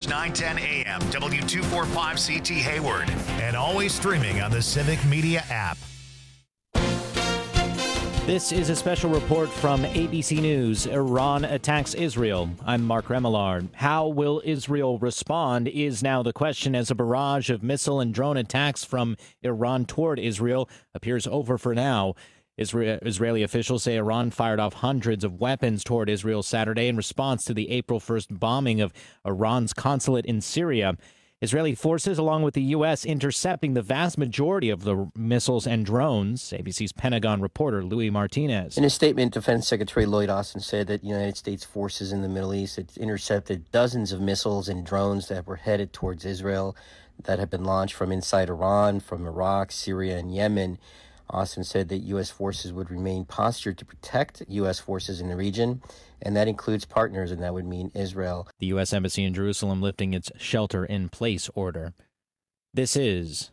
910 AM, W245CT Hayward, and always streaming on the Civic Media app. This is a special report from ABC News. Iran attacks Israel. I'm Mark Remillard. How will Israel respond is now the question as a barrage of missile and drone attacks from Iran toward Israel appears over for now. Israeli officials say Iran fired off hundreds of weapons toward Israel Saturday in response to the April 1st bombing of Iran's consulate in Syria. Israeli forces, along with the U.S., intercepting the vast majority of the missiles and drones. ABC's Pentagon reporter Louis Martinez. In a statement, Defense Secretary Lloyd Austin said that United States forces in the Middle East had intercepted dozens of missiles and drones that were headed towards Israel that had been launched from inside Iran, from Iraq, Syria, and Yemen. Austin said that U.S. forces would remain postured to protect U.S. forces in the region, and that includes partners, and that would mean Israel. The U.S. Embassy in Jerusalem lifting its shelter-in-place order. This is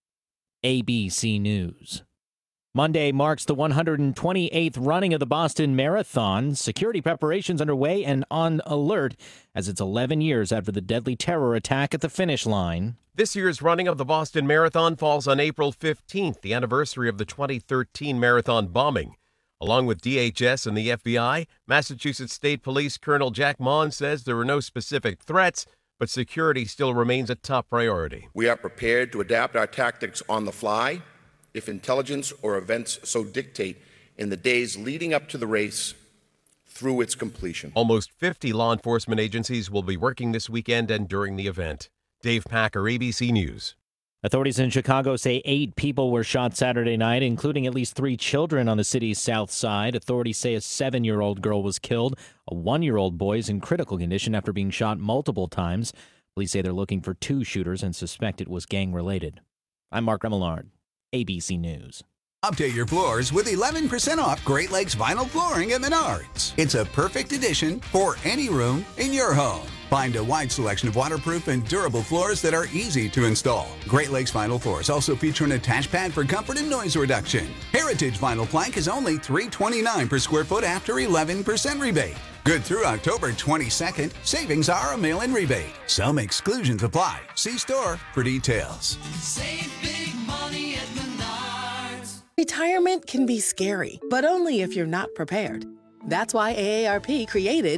ABC News. Monday marks the 128th running of the Boston Marathon. Security preparations underway and on alert as it's 11 years after the deadly terror attack at the finish line. This year's running of the Boston Marathon falls on April 15th, the anniversary of the 2013 marathon bombing. Along with DHS and the FBI, Massachusetts State Police Colonel Jack Maughan says there were no specific threats, but security still remains a top priority. We are prepared to adapt our tactics on the fly if intelligence or events so dictate in the days leading up to the race through its completion. Almost 50 law enforcement agencies will be working this weekend and during the event. Dave Packer, ABC News. Authorities in Chicago say 8 people were shot Saturday night, including at least 3 children on the city's south side. Authorities say a 7-year-old girl was killed. A 1-year-old boy is in critical condition after being shot multiple times. Police say they're looking for 2 shooters and suspect it was gang-related. I'm Mark Remillard, ABC News. Update your floors with 11% off Great Lakes vinyl flooring at Menards. It's a perfect addition for any room in your home. Find a wide selection of waterproof and durable floors that are easy to install. Great Lakes vinyl floors also feature an attached pad for comfort and noise reduction. Heritage vinyl plank is only $329 per square foot after 11% rebate. Good through October 22nd. Savings are a mail-in rebate. Some exclusions apply. See store for details. Save big money at Menards. Retirement can be scary, but only if you're not prepared. That's why AARP created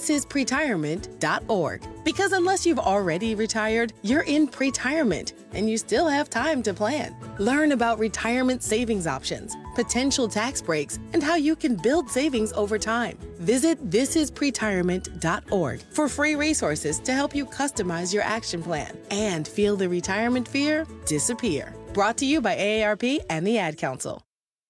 thisispretirement.org. Because unless you've already retired, you're in pretirement, and you still have time to plan. Learn about retirement savings options, potential tax breaks, and how you can build savings over time. Visit thisispretirement.org for free resources to help you customize your action plan and feel the retirement fear disappear. Brought to you by AARP and the Ad Council.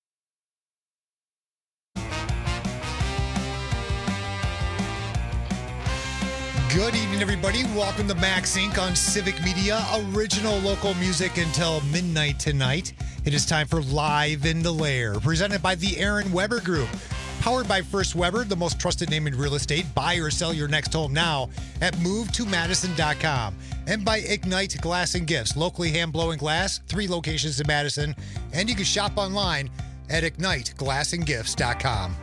Good evening, everybody. Welcome to Max Inc. on Civic Media. Original local music until midnight tonight. It is time for Live in the Lair, presented by the Aaron Weber Group. Powered by First Weber, the most trusted name in real estate. Buy or sell your next home now at MoveToMadison.com. And by Ignite Glass and Gifts, locally hand-blowing glass, 3 locations in Madison. And you can shop online at IgniteGlassandGifts.com.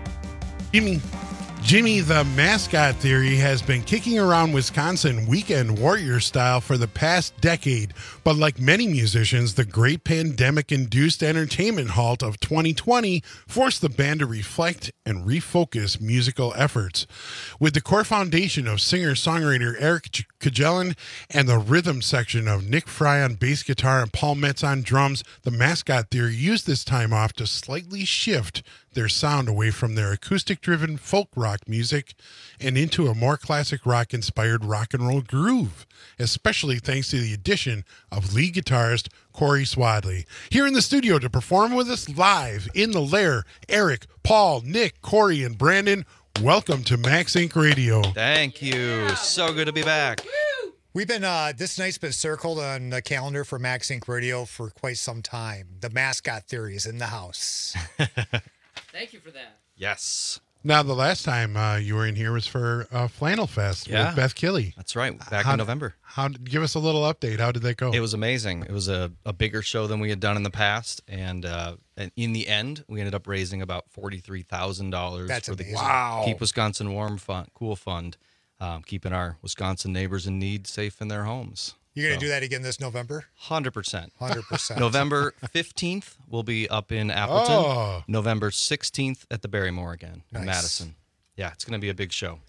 Jimmy the Mascot Theory has been kicking around Wisconsin weekend warrior style for the past decade, but like many musicians, the great pandemic-induced entertainment halt of 2020 forced the band to reflect and refocus musical efforts. With the core foundation of singer-songwriter Eric Kajelan and the rhythm section of Nick Fry on bass guitar and Paul Metz on drums, the Mascot Theory used this time off to slightly shift their sound away from their acoustic-driven folk rock music and into a more classic rock-inspired rock and roll groove, especially thanks to the addition of lead guitarist Corey Swadley. Here in the studio to perform with us live in the Lair, Eric, Paul, Nick, Corey, and Brandon. Welcome to Max Inc. Radio. Thank you. So good to be back. We've been, this night's been circled on the calendar for Max Inc. Radio for quite some time. The Mascot Theory is in the house. Thank you for that. Yes. Now, the last time you were in here was for Flannel Fest with Beth Killy. That's right, back in November. Give us a little update. How did that go? It was amazing. It was a bigger show than we had done in the past, and in the end, we ended up raising about $43,000 for the wow. Keep Wisconsin Warm Fund, Cool Fund. keeping our Wisconsin neighbors in need safe in their homes. You're going to do that again this November? 100%. 100%. November 15th, we'll be up in Appleton. Oh. November 16th at the Barrymore again in Nice. Madison. Yeah, it's going to be a big show.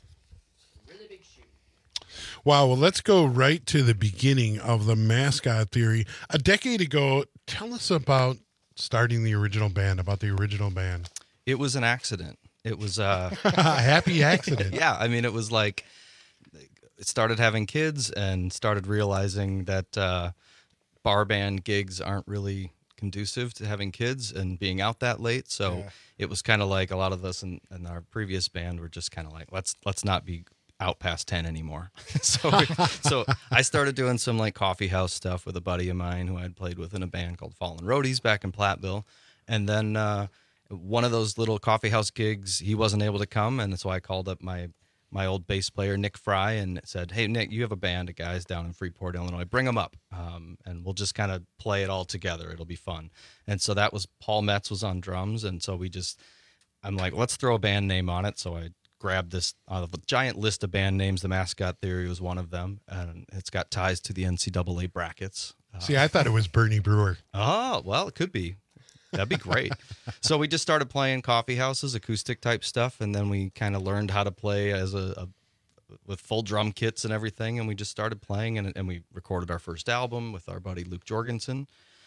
Wow, well, let's go right to the beginning of the mascot theory. A decade ago, tell us about starting the original band, about the original band. It was an accident. It was a happy accident. Yeah, I mean, it was like it started having kids and started realizing that bar band gigs aren't really conducive to having kids and being out that late. So it was kind of like a lot of us in our previous band were just kind of like, let's not be out past 10 anymore. So I started doing some like coffee house stuff with a buddy of mine who I'd played with in a band called Fallen Roadies back in Platteville. And then one of those little coffee house gigs, he wasn't able to come. And so I called up my old bass player, Nick Fry, and said, hey, Nick, you have a band of guys down in Freeport, Illinois. Bring them up, and we'll just kind of play it all together. It'll be fun. And so that was Paul Metz was on drums. And so I'm like, let's throw a band name on it. So I grabbed this out of a giant list of band names. The Mascot Theory was one of them, and it's got ties to the NCAA brackets. See, I thought it was Bernie Brewer. Oh, well, it could be. That'd be great. So we just started playing coffee houses, acoustic type stuff, and then we kind of learned how to play as with full drum kits and everything, and we just started playing, and we recorded our first album with our buddy Luke Jorgensen.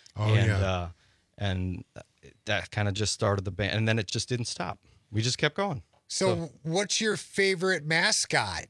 And that kind of just started the band, and then it just didn't stop. We just kept going. So what's your favorite mascot?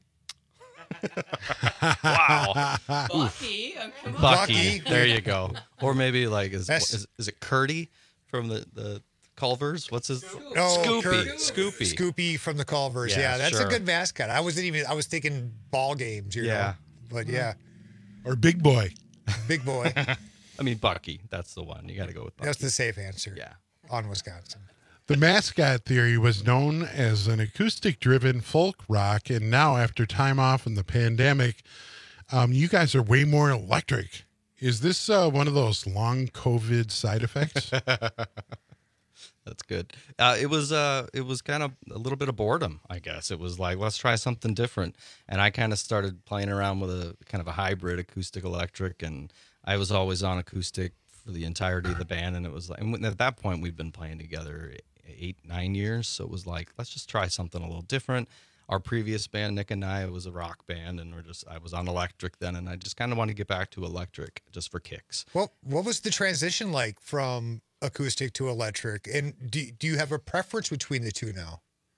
Wow. Bucky. Bucky. There you go. Or maybe like, is it Curdy from the Culvers? What's his? Scoopy. Scoopy from the Culvers. Yeah, that's a good mascot. I was thinking ball games, you know. But yeah. Or Big Boy. Big Boy. I mean, Bucky. That's the one. You got to go with Bucky. That's the safe answer. Yeah. On Wisconsin. The Mascot Theory was known as an acoustic-driven folk rock, and now after time off in the pandemic, you guys are way more electric. Is this one of those long COVID side effects? That's good. It was kind of a little bit of boredom, I guess. It was like, let's try something different. And I kind of started playing around with a kind of a hybrid acoustic electric, and I was always on acoustic for the entirety of the band. And it was like, and at that point, we've been playing together 8-9 years. So it was like, let's just try something a little different. Our previous band, Nick and I, was a rock band, and I was on electric then, and I just kind of wanted to get back to electric just for kicks. Well, what was the transition like from acoustic to electric? And do you have a preference between the two now?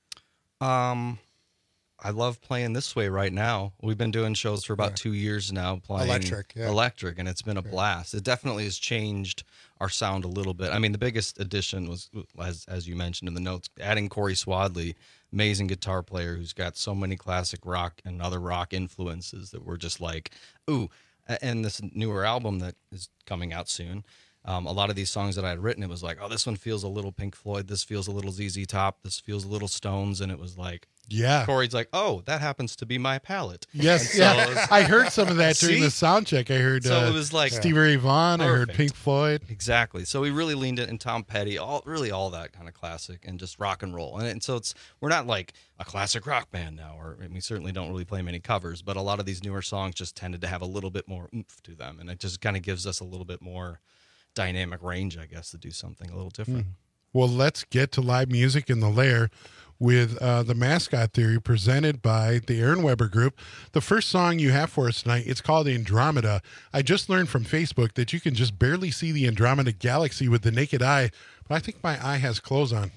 I love playing this way right now. We've been doing shows for about 2 years now, playing electric, and it's been a blast. It definitely has changed our sound a little bit. I mean, the biggest addition was, as you mentioned in the notes, adding Corey Swadley, amazing guitar player who's got so many classic rock and other rock influences that we're just like, ooh. And this newer album that is coming out soon, a lot of these songs that I had written, it was like, oh, this one feels a little Pink Floyd, this feels a little ZZ Top, this feels a little Stones, and it was like, Corey's like, oh, that happens to be my palette. Yes, I heard some of that during the sound check. I heard it was like Stevie Ray Vaughan, I heard Pink Floyd. Exactly. So we really leaned in, and Tom Petty, all that kind of classic and just rock and roll. And so we're not like a classic rock band now, and we certainly don't really play many covers, but a lot of these newer songs just tended to have a little bit more oomph to them, and it just kind of gives us a little bit more dynamic range, I guess, to do something a little different. Well, let's get to live music in the Lair with the Mascot Theory presented by the Aaron Weber Group. The first song you have for us tonight, it's called Andromeda. I just learned from Facebook that you can just barely see the Andromeda Galaxy with the naked eye, but I think my eye has clothes on.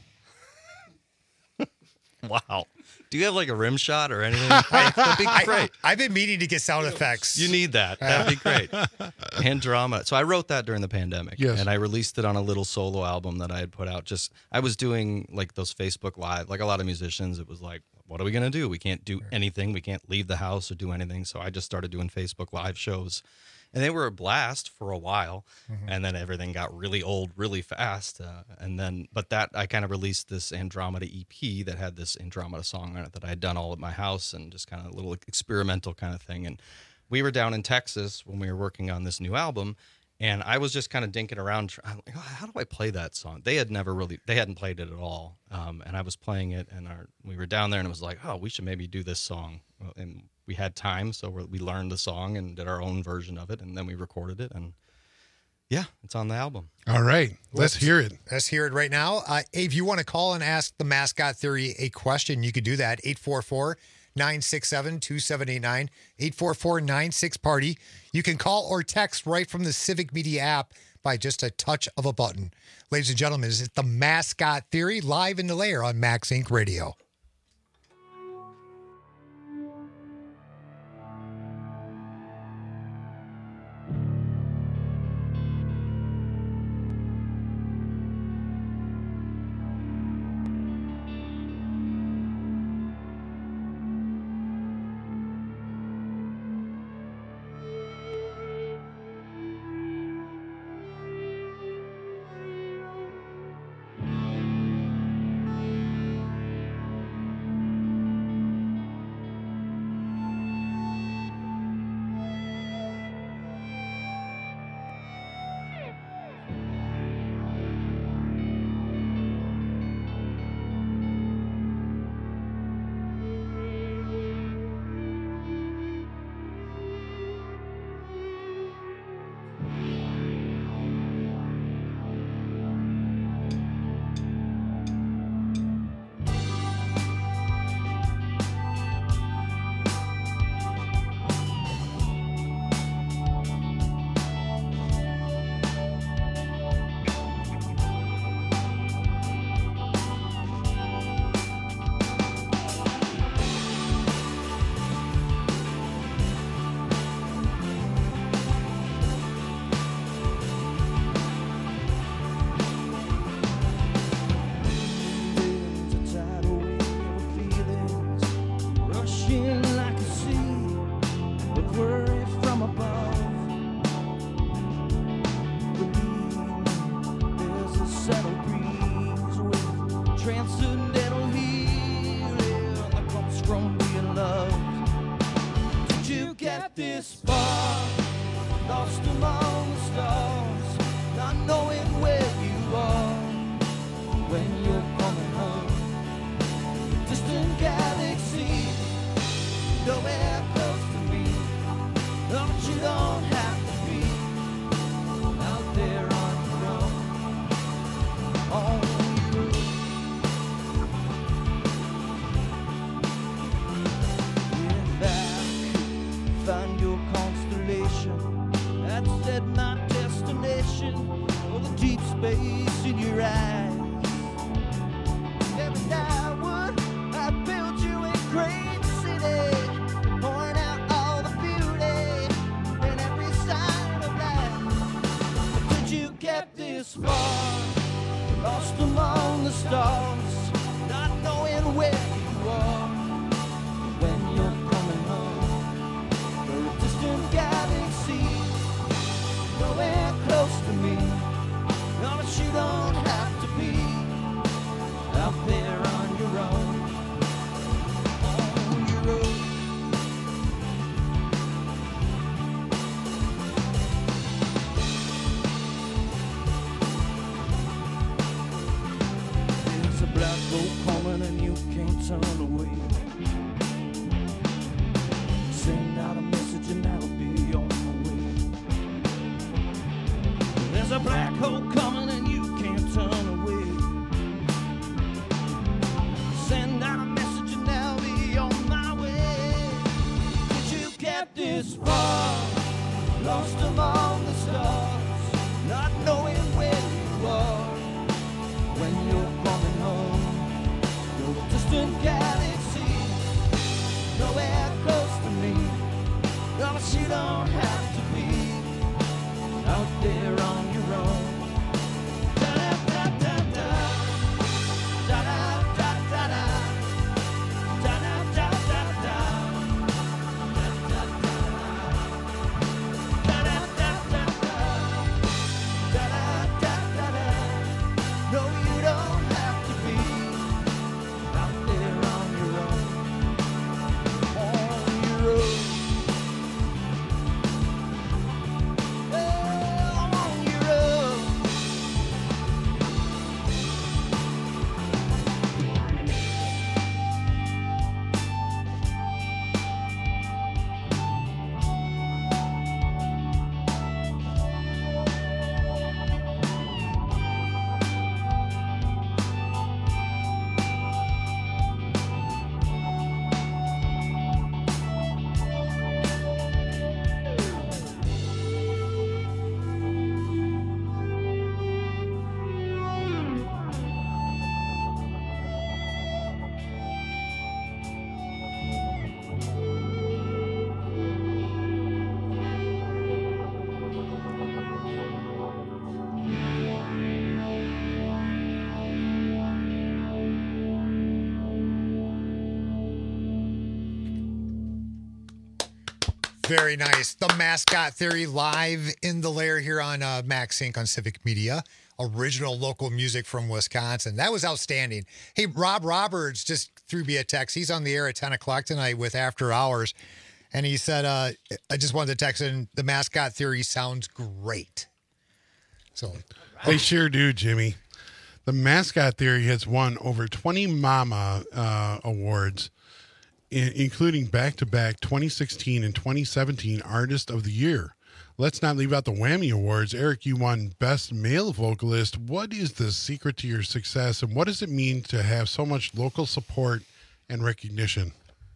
Wow. Do you have like a rim shot or anything? That'd be great. I've been meaning to get sound effects. You need that. That'd be great. Andromeda. So I wrote that during the pandemic, and I released it on a little solo album that I had put out. I was doing like those Facebook Live, like a lot of musicians. It was like, what are we going to do? We can't do anything. We can't leave the house or do anything. So I just started doing Facebook Live shows. And they were a blast for a while, and then everything got really old really fast. But I kind of released this Andromeda EP that had this Andromeda song on it that I had done all at my house, and just kind of a little experimental kind of thing. And we were down in Texas when we were working on this new album, And I was just kind of dinking around. I'm like, oh, how do I play that song? They hadn't played it at all. And I was playing it, and we were down there, and it was like, oh, we should maybe do this song. And we had time, so we learned the song and did our own version of it, and then we recorded it. And yeah, it's on the album. All right, let's hear it. Let's hear it right now. If you want to call and ask the Mascot Theory a question, you could do that. 844-967-2789, 844-96-PARTY. You can call or text right from the Civic Media app by just a touch of a button. Ladies and gentlemen, this is the Mascot Theory live in the lair on Max Inc. Radio. Transcendental healing that comes from being loved. Did you get this far? Lost among the stars, not knowing where you are. When you're coming home, distant galaxy, nowhere close to me. But you don't have to be out there on your own. On your own. Find your constellation. That's set my destination. Oh, the deep space in your eyes. Every night would I build you a great city, pouring out all the beauty in every side of life. But did you get this far? Lost among the stars, not knowing where you are. When you're coming home, distant galaxy, nowhere close to me. No, but you don't have to be out there on your own. On your own. There's a black hole coming and you can't turn away. Send out a message and I'll be on my way. There's a black hole coming and you can't turn away. Send out a message and I'll be on my way. Did you get this far? Lost among the stars, not knowing where you are. When you're coming home, you're a distant galaxy, nowhere close to me. No, but you don't have to be out there on your own. Da-da-da-da-da. Da-da-da-da-da. Da-da-da-da-da. Da-da-da-da-da. Da-da-da-da-da. No, you don't have to be out there on your own. On your own. On Very nice. The Mascot Theory live in the lair here on Max Inc. on Civic Media. Original local music from Wisconsin. That was outstanding. Hey, Rob Roberts just threw me a text. He's on the air at 10 o'clock tonight with After Hours. And he said, I just wanted to text in, the Mascot Theory sounds great. So They sure do, Jimmy. The Mascot Theory has won over 20 Mama awards, including back-to-back 2016 and 2017 Artist of the Year. Let's not leave out the Whammy Awards. Eric, you won Best Male Vocalist. What is the secret to your success, and what does it mean to have so much local support and recognition?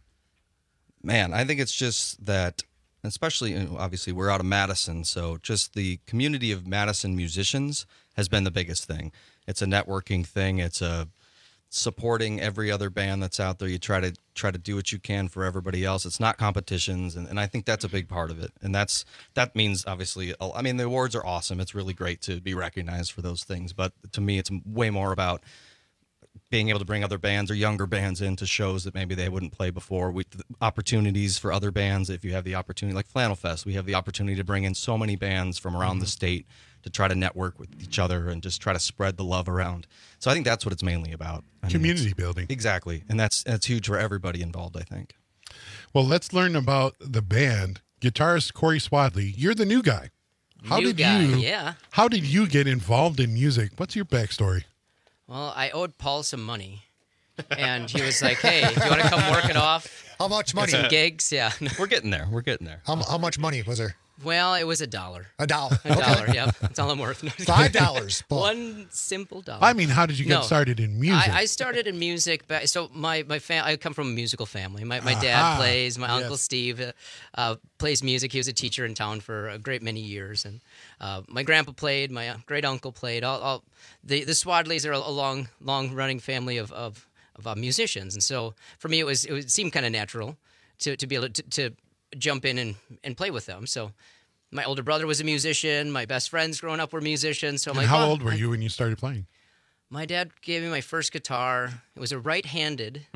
Man, I think it's just that, especially, obviously, we're out of Madison, so just the community of Madison musicians has been the biggest thing. It's a networking thing. It's a supporting every other band that's out there. You try to do what you can for everybody else. It's not competitions, and I think that's a big part of it. And that means, obviously, I mean, the awards are awesome. It's really great to be recognized for those things. But to me, it's way more about being able to bring other bands or younger bands into shows that maybe they wouldn't play before. Opportunities for other bands, if you have the opportunity, like Flannel Fest, we have the opportunity to bring in so many bands from around the state to try to network with each other and just try to spread the love around. So I think that's what it's mainly about. Community building. Exactly. And that's huge for everybody involved, I think. Well, let's learn about the band. Guitarist Corey Swadley, you're the new guy. How did you get involved in music? What's your backstory? Well, I owed Paul some money. And he was like, hey, do you want to come work it off? How much money? Some gigs, yeah. We're getting there. How much money was there? Well, it was $1. $1. $1, yep. That's all I'm worth. $5. One simple dollar. I mean, how did you get started in music? I started in music. So I come from a musical family. My dad plays. My uncle Steve plays music. He was a teacher in town for a great many years. And my grandpa played. My great uncle played. The Swadleys are a long running family of musicians. And so for me, it seemed kind of natural to be able to jump in and play with them. So my older brother was a musician. My best friends growing up were musicians. So I'm like, how old were you when you started playing? My dad gave me my first guitar. It was a right-handed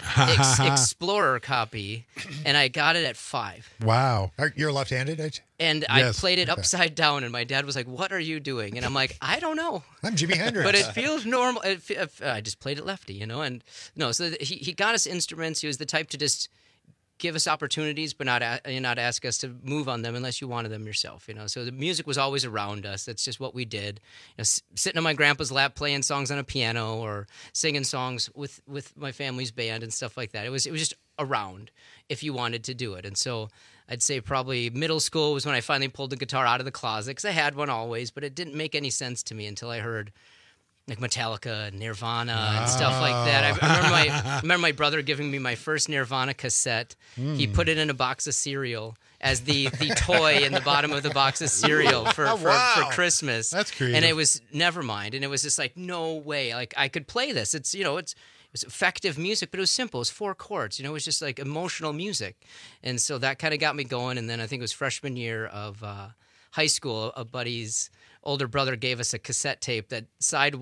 Explorer copy, and I got it at 5. Wow. You're left-handed? And I played it upside down, and my dad was like, what are you doing? And I'm like, I don't know. I'm Jimi Hendrix. But it feels normal. I just played it lefty, And no, so he got us instruments. He was the type to just give us opportunities, but not ask us to move on them unless you wanted them yourself, So the music was always around us. That's just what we did. Sitting on my grandpa's lap, playing songs on a piano or singing songs with my family's band and stuff like that. It was just around if you wanted to do it. And so I'd say probably middle school was when I finally pulled the guitar out of the closet, because I had one always, but it didn't make any sense to me until I heard like Metallica and Nirvana and stuff like that. I remember my brother giving me my first Nirvana cassette. He put it in a box of cereal as the toy in the bottom of the box of cereal for Christmas. That's creative. And it was Nevermind. And it was just like, no way. Like, I could play this. It was effective music, but it was simple. It was 4 chords. It was just like emotional music. And so that kind of got me going. And then I think it was freshman year of high school, a buddy's older brother gave us a cassette tape that side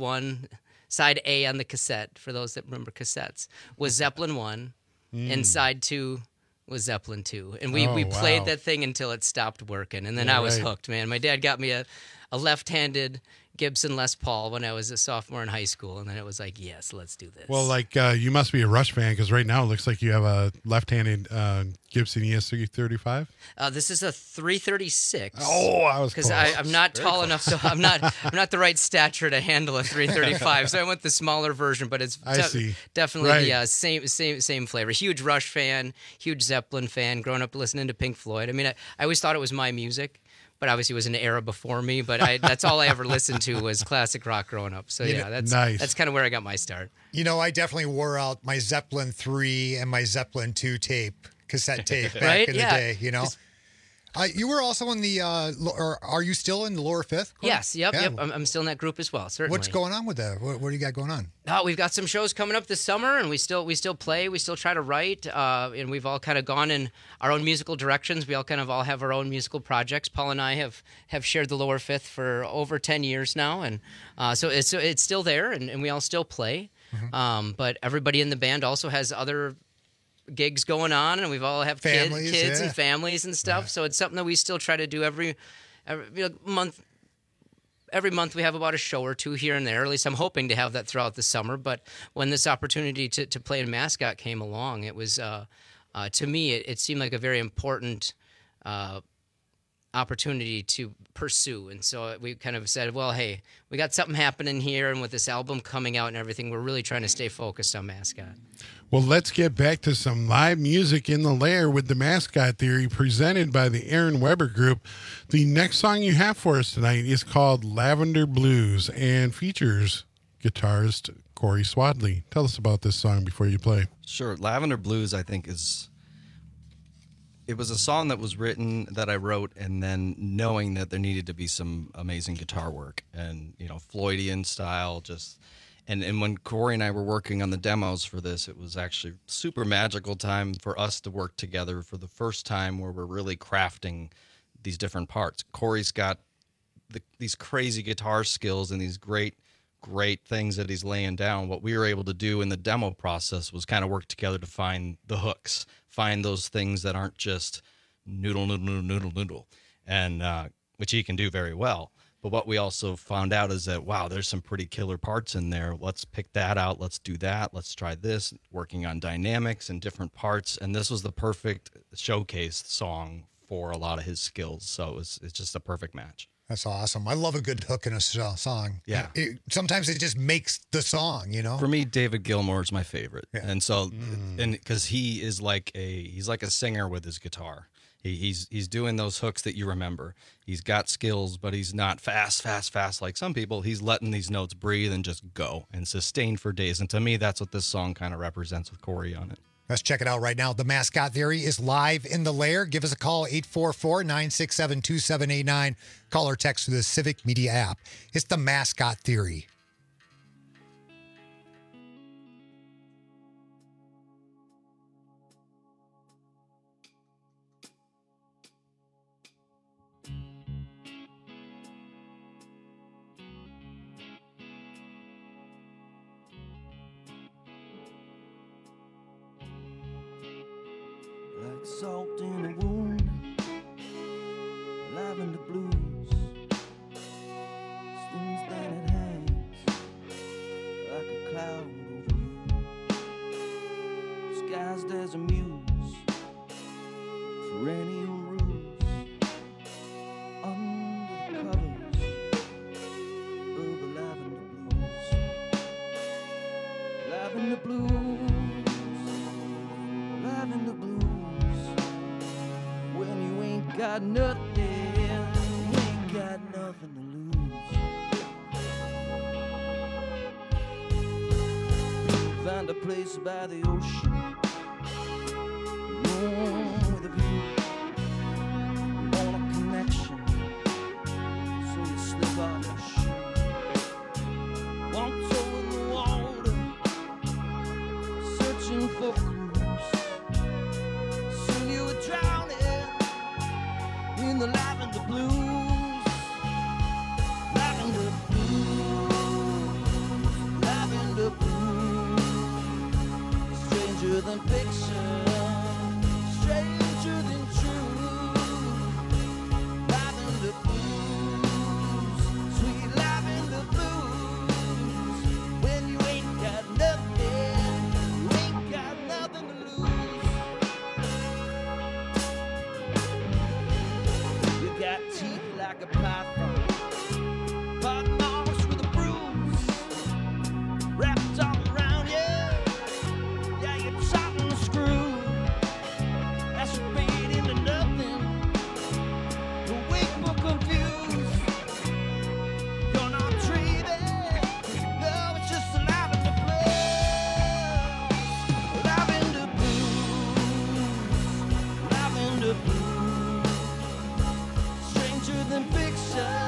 A on the cassette, for those that remember cassettes, was Zeppelin 1, and side 2 was Zeppelin 2. And we played that thing until it stopped working, and then I was hooked, man. My dad got me a left-handed Gibson Les Paul when I was a sophomore in high school, and then it was like, yes, let's do this. Well, you must be a Rush fan, because right now it looks like you have a left-handed Gibson ES335. This is a 336. Oh, I was because I'm not tall enough, so I'm not the right stature to handle a 335. So I went the smaller version, but it's definitely the same flavor. Huge Rush fan, huge Zeppelin fan. Growing up listening to Pink Floyd. I mean, I always thought it was my music. But obviously it was an era before me, but that's all I ever listened to was classic rock growing up. So that's kind of where I got my start. I definitely wore out my Zeppelin 3 and my Zeppelin 2 cassette tape back in the day, You were also in the, or are you still in the Lower Fifth? Yes, yep. I'm still in that group as well, certainly. What's going on with that? What do you got going on? We've got some shows coming up this summer, and we still play. We still try to write, and we've all kind of gone in our own musical directions. We all have our own musical projects. Paul and I have shared the Lower Fifth for over 10 years now, and so it's still there, and we all still play. Mm-hmm. But everybody in the band also has other gigs going on, and we've all have Families, kids yeah. and families and stuff. So it's something that we still try to do every month. Every month we have about a show or two here and there. At least I'm hoping to have that throughout the summer. But when this opportunity to play in Mascot came along, it was to me it seemed like a very important opportunity to pursue. And so we kind of said, well, hey, we got something happening here, and with this album coming out and everything, we're really trying to stay focused on Mascot. Well, let's get back to some live music in the lair with the Mascot Theory presented by the Aaron Weber Group. The next song you have for us tonight is called Lavender Blues and features guitarist Corey Swadley. Tell us about this song before you play. Sure. Lavender Blues, I think, it was a song that was written, that I wrote, and then knowing that there needed to be some amazing guitar work and, Floydian style, just... And when Corey and I were working on the demos for this, it was actually super magical time for us to work together for the first time, where we're really crafting these different parts. Corey's got these crazy guitar skills and these great things that he's laying down. What we were able to do in the demo process was kind of work together to find the hooks, find those things that aren't just noodle, noodle, noodle, noodle, and which he can do very well. But what we also found out is that, wow, there's some pretty killer parts in there. Let's pick that out. Let's do that. Let's try this, working on dynamics and different parts. And this was the perfect showcase song for a lot of his skills. So it's just a perfect match. That's awesome. I love a good hook in a song. Yeah. Sometimes it just makes the song, For me, David Gilmour is my favorite. Yeah. And so, and because he is like he's like a singer with his guitar. He's doing those hooks that you remember. He's got skills, but he's not fast like some people. He's letting these notes breathe and just go and sustain for days. And to me, that's what this song kind of represents with Corey on it. Let's check it out right now. The Mascot Theory is live in the lair. Give us a call, 844-967-2789. Call or text through the Civic Media app. It's the Mascot Theory. Like salt in a wound, lavender blues, stings that it hangs like a cloud over you, disguised as a muse, perennial ruse, under the covers of the lavender blues, lavender blues, lavender blues. When you ain't got nothing, you ain't got nothing to lose. Find a place by the ocean, room with a view. You want a connection, so you slip out your shoe. One toe in the water, searching for clues. Soon you were drowning in the lavender blues, lavender blues, lavender blues. Stranger than fiction, stranger than truth. Lavender blues, sweet lavender blues. When you ain't got nothing, you ain't got nothing to lose. You got teeth like a python, cotton marks with a bruise wrapped all around you. Yeah, you're chopping the screw. That's your bait into nothing. The weak but confused. You're not dreaming. No, it's just a lavender blues. Lavender blues. Lavender blues. Stranger than fiction.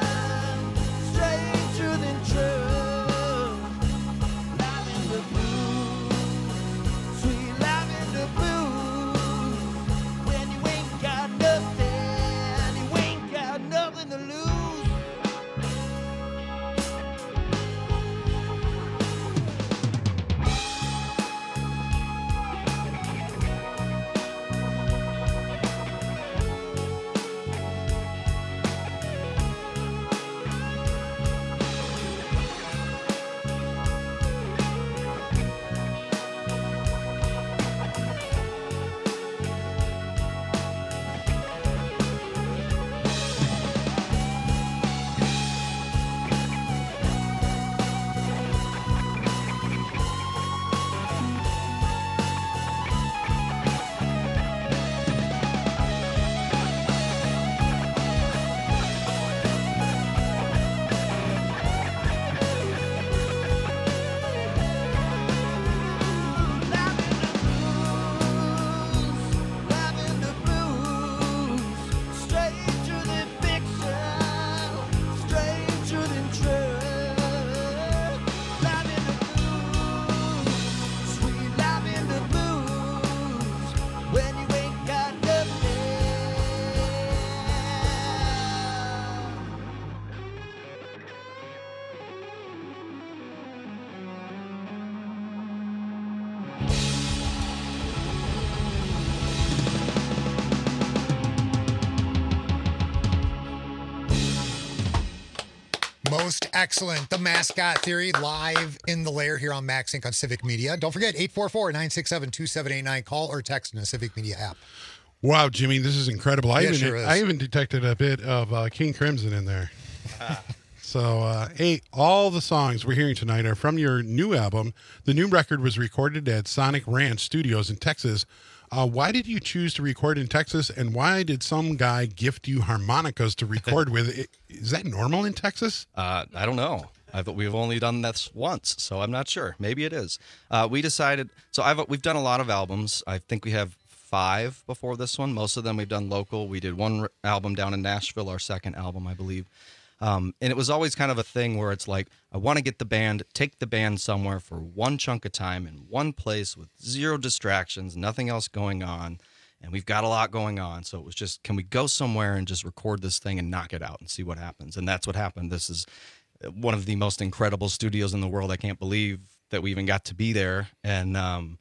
Most excellent. The Mascot Theory live in the lair here on Max Inc. on Civic Media. Don't forget, 844-967-2789. Call or text in the Civic Media app. Wow, Jimmy, this is incredible. Yeah, sure is. I even detected a bit of King Crimson in there. So, hey, all the songs we're hearing tonight are from your new album. The new record was recorded at Sonic Ranch Studios in Texas. Why did you choose to record in Texas, and why did some guy gift you harmonicas to record with? Is that normal in Texas? I don't know. We've only done this once, so I'm not sure. Maybe it is. We decided. So we've done a lot of albums. I think we have 5 before this one. Most of them we've done local. We did one album down in Nashville, our second album, I believe. And it was always kind of a thing where it's like, I want to get take the band somewhere for one chunk of time in one place with 0 distractions, nothing else going on. And we've got a lot going on. So it was just, can we go somewhere and just record this thing and knock it out and see what happens? And that's what happened. This is one of the most incredible studios in the world. I can't believe that we even got to be there. And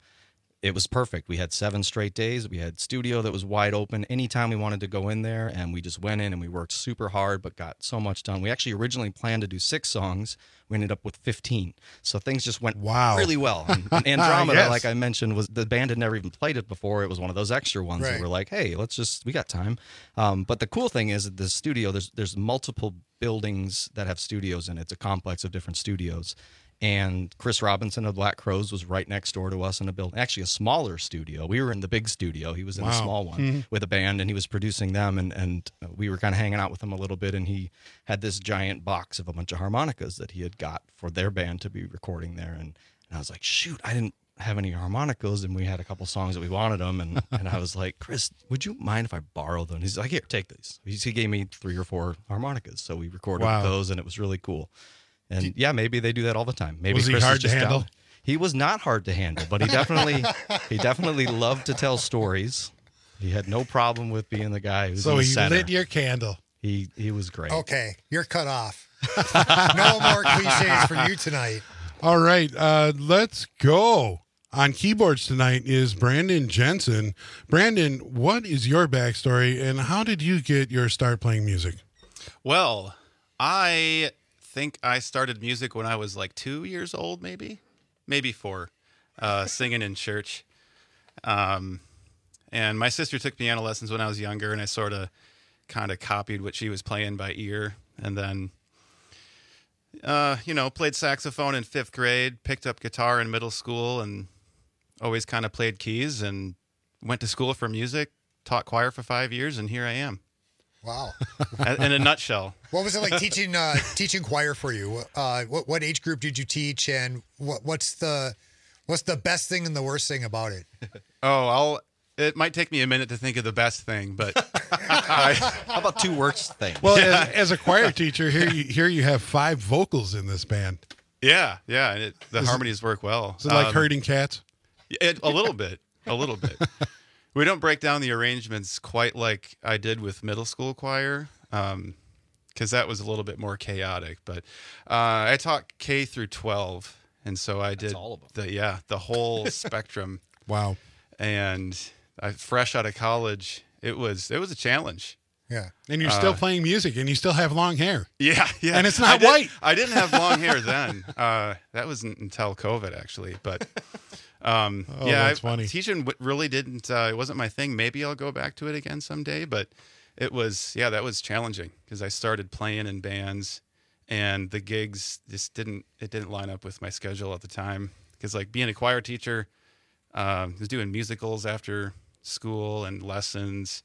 it was perfect. We had 7 straight days. We had studio that was wide open anytime we wanted to go in there, and we just went in and we worked super hard, but got so much done. We actually originally planned to do 6 songs. We ended up with 15. So things just went really well. And Andromeda, Yes. like I mentioned, was the band had never even played it before. It was one of those extra ones that Right. were like, hey, we got time. But the cool thing is that the studio, there's multiple buildings that have studios in it. It's a complex of different studios. And Chris Robinson of Black Crowes was right next door to us in a building, actually a smaller studio. We were in the big studio. He was in the small one with a band, and he was producing them. And we were kind of hanging out with him a little bit. And he had this giant box of a bunch of harmonicas that he had got for their band to be recording there. And I was like, shoot, I didn't have any harmonicas. And we had a couple songs that we wanted them. And I was like, Chris, would you mind if I borrow them? He's like, here, take these. He gave me 3 or 4 harmonicas. So we recorded those, and it was really cool. And yeah, maybe they do that all the time. Maybe Was he Chris hard is to just handle? down. He was not hard to handle, but he definitely loved to tell stories. He had no problem with being the guy who's So in the he center. lit your candle. He was great. Okay, you're cut off. No more cliches for you tonight. All right, let's go. On keyboards tonight is Brandon Jensen. Brandon, what is your backstory, and how did you get your start playing music? Well, I think I started music when I was like 2 years old, maybe 4, singing in church. And my sister took piano lessons when I was younger, and I sort of kind of copied what she was playing by ear. And then, played saxophone in 5th grade, picked up guitar in middle school, and always kind of played keys, and went to school for music, taught choir for 5 years, and here I am. Wow. In a nutshell. What was it like teaching choir for you? What age group did you teach, and what's the best thing and the worst thing about it? It might take me a minute to think of the best thing, but How about 2 worst things? Well, as a choir teacher, here you have 5 vocals in this band. yeah, the harmonies work well. Is it like herding cats? A little bit. We don't break down the arrangements quite like I did with middle school choir, because that was a little bit more chaotic. But I taught K through 12, and so I did all of them. the whole spectrum. Wow. And fresh out of college, it was a challenge. Yeah. And you're still playing music, and you still have long hair. Yeah. And it's not white. I didn't have long hair then. That wasn't until COVID, actually. But that's funny. Teaching really didn't. It wasn't my thing. Maybe I'll go back to it again someday. But it was, that was challenging because I started playing in bands, and the gigs just didn't line up with my schedule at the time. Because like being a choir teacher, I was doing musicals after school and lessons,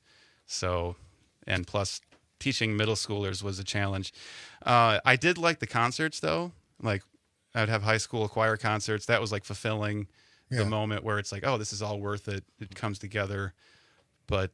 and plus teaching middle schoolers was a challenge. I did like the concerts though. Like I'd have high school choir concerts. That was like fulfilling the moment where it's like, oh, this is all worth it. It comes together. But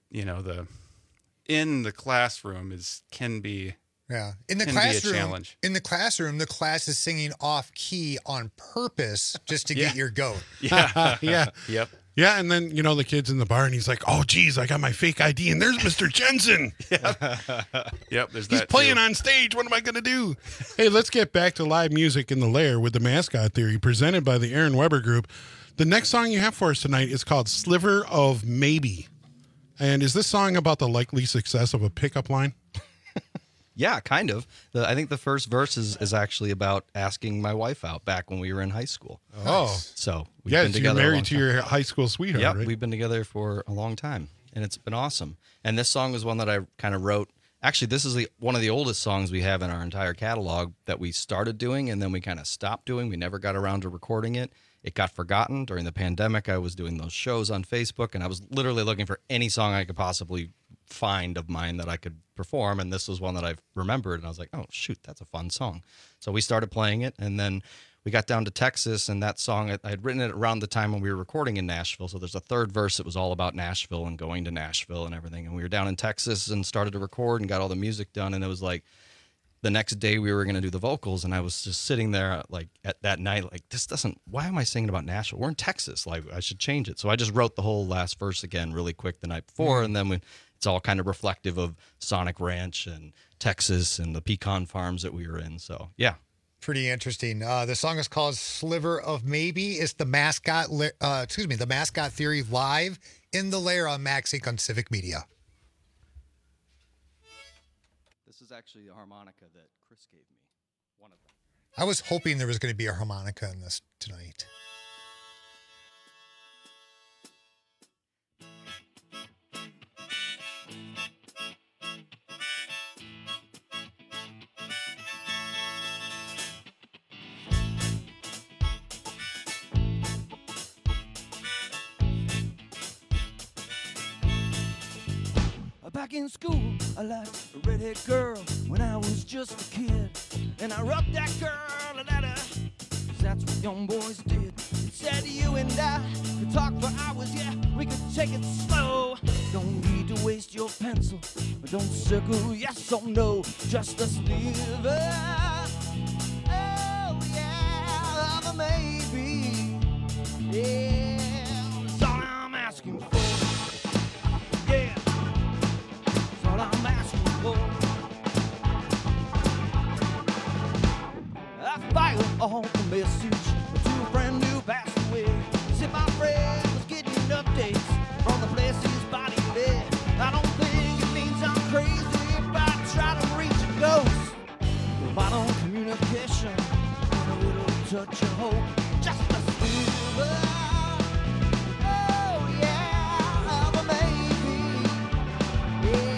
in the classroom can be in the be a classroom. challenge. In the classroom, the class is singing off key on purpose just to get your goat. Yeah. Yeah. Yep. Yeah, and then, the kid's in the bar, and he's like, oh, geez, I got my fake ID, and there's Mr. Jensen. Yep. There's He's that playing too. on stage. What am I going to do? Hey, let's get back to live music in the lair with the Mascot Theory, presented by the Aaron Weber Group. The next song you have for us tonight is called Sliver of Maybe. And is this song about the likely success of a pickup line? Yeah, kind of. I think the first verse is actually about asking my wife out back when we were in high school. Oh. So we've Yes, been together you're a long married to time. your high school sweetheart, Yep, right? we've been together for a long time, and it's been awesome. And this song was one that I kind of wrote. Actually, this is one of the oldest songs we have in our entire catalog that we started doing, and then we kind of stopped doing. We never got around to recording it. It got forgotten during the pandemic. I was doing those shows on Facebook, and I was literally looking for any song I could possibly find of mine that I could perform, and this was one that I remembered, and I was like, oh, shoot, that's a fun song. So we started playing it, and then we got down to Texas, and that song, I had written it around the time when we were recording in Nashville, so there's a third verse that was all about Nashville and going to Nashville and everything, and we were down in Texas and started to record and got all the music done, and it was like the next day we were going to do the vocals, and I was just sitting there like at that night, like, why am I singing about Nashville? We're in Texas, like I should change it. So I just wrote the whole last verse again really quick the night before, and then it's all kind of reflective of Sonic Ranch and Texas and the pecan farms that we were in. So yeah. Pretty interesting. The song is called Sliver of Maybe. It's the Mascot, the Mascot Theory live in the Lair on Max Inc. on Civic Media. This is actually the harmonica that Chris gave me. One of them. I was hoping there was going to be a harmonica in this tonight. Back in school, I liked a redhead girl when I was just a kid. And I wrote that girl a letter, 'cause that's what young boys did. It said you and I could talk for hours, yeah, we could take it slow. Don't need to waste your pencil, but don't circle yes or no, just a sliver. Oh yeah, of a maybe. Yeah, that's all I'm asking for. Yeah. All I'm asking for. I fired all the message to a friend who passed away. Said my friend was getting updates from the place his body lay. I don't think it means I'm crazy if I try to reach a ghost. Vital communication and a little touch of hope, just a sliver. Oh yeah, of a maybe. Yeah.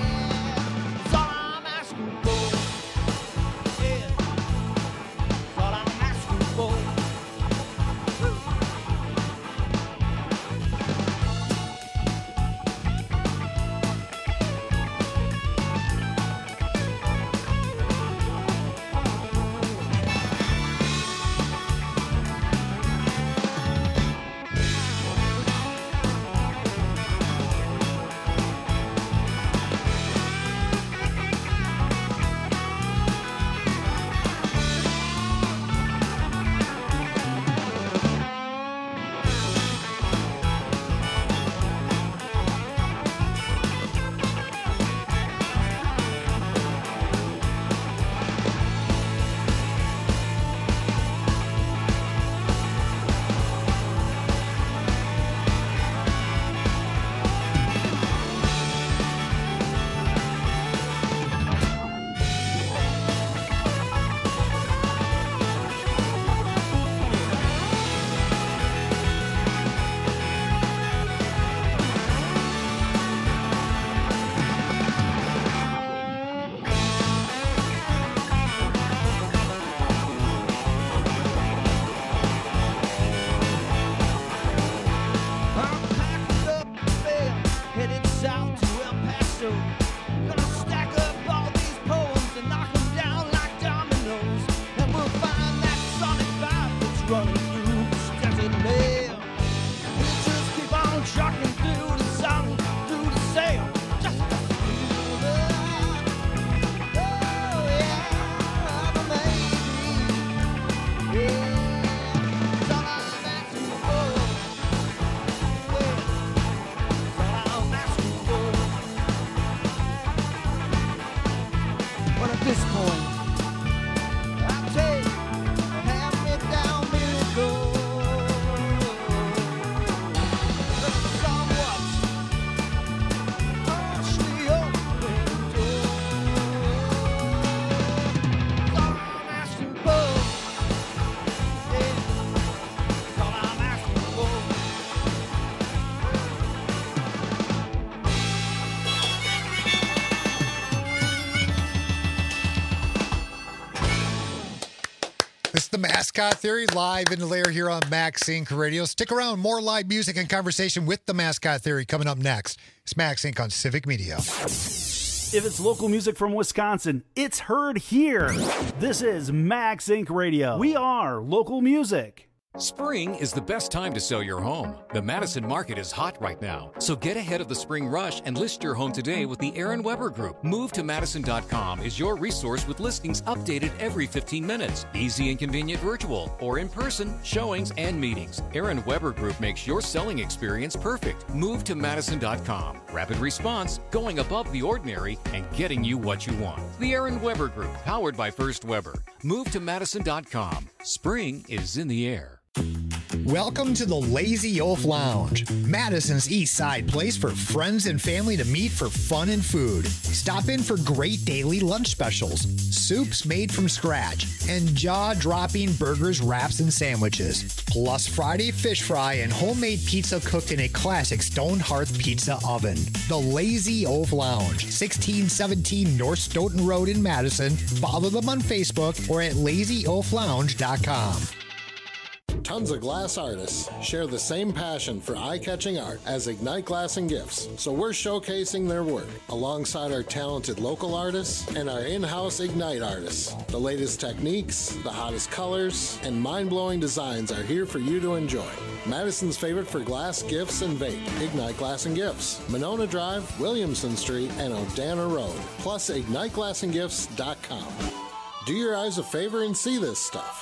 It's the Mascot Theory, live in the lair here on Max Inc. Radio. Stick around, more live music and conversation with the Mascot Theory coming up next. It's Max Inc. on Civic Media. If it's local music from Wisconsin, it's heard here. This is Max Inc. Radio. We are local music. Spring is the best time to sell your home. The Madison market is hot right now, so get ahead of the spring rush and list your home today with the Aaron Weber Group. MoveToMadison.com is your resource with listings updated every 15 minutes. Easy and convenient virtual or in-person showings and meetings. Aaron Weber Group makes your selling experience perfect. MoveToMadison.com. Rapid response, going above the ordinary, and getting you what you want. The Aaron Weber Group, powered by First Weber. MoveToMadison.com. Spring is in the air. Welcome to the Lazy Oaf Lounge, Madison's East Side place for friends and family to meet for fun and food. Stop in for great daily lunch specials, soups made from scratch, and jaw-dropping burgers, wraps, and sandwiches. Plus Friday fish fry and homemade pizza cooked in a classic stone hearth pizza oven. The Lazy Oaf Lounge, 1617 North Stoughton Road in Madison. Follow them on Facebook or at lazyoaflounge.com. Tons of glass artists share the same passion for eye-catching art as Ignite Glass and Gifts, so we're showcasing their work alongside our talented local artists and our in-house Ignite artists. The latest techniques, the hottest colors, and mind-blowing designs are here for you to enjoy. Madison's favorite for glass, gifts, and vape, Ignite Glass and Gifts, Monona Drive, Williamson Street, and Odana Road, plus IgniteGlassandGifts.com. Do your eyes a favor and see this stuff.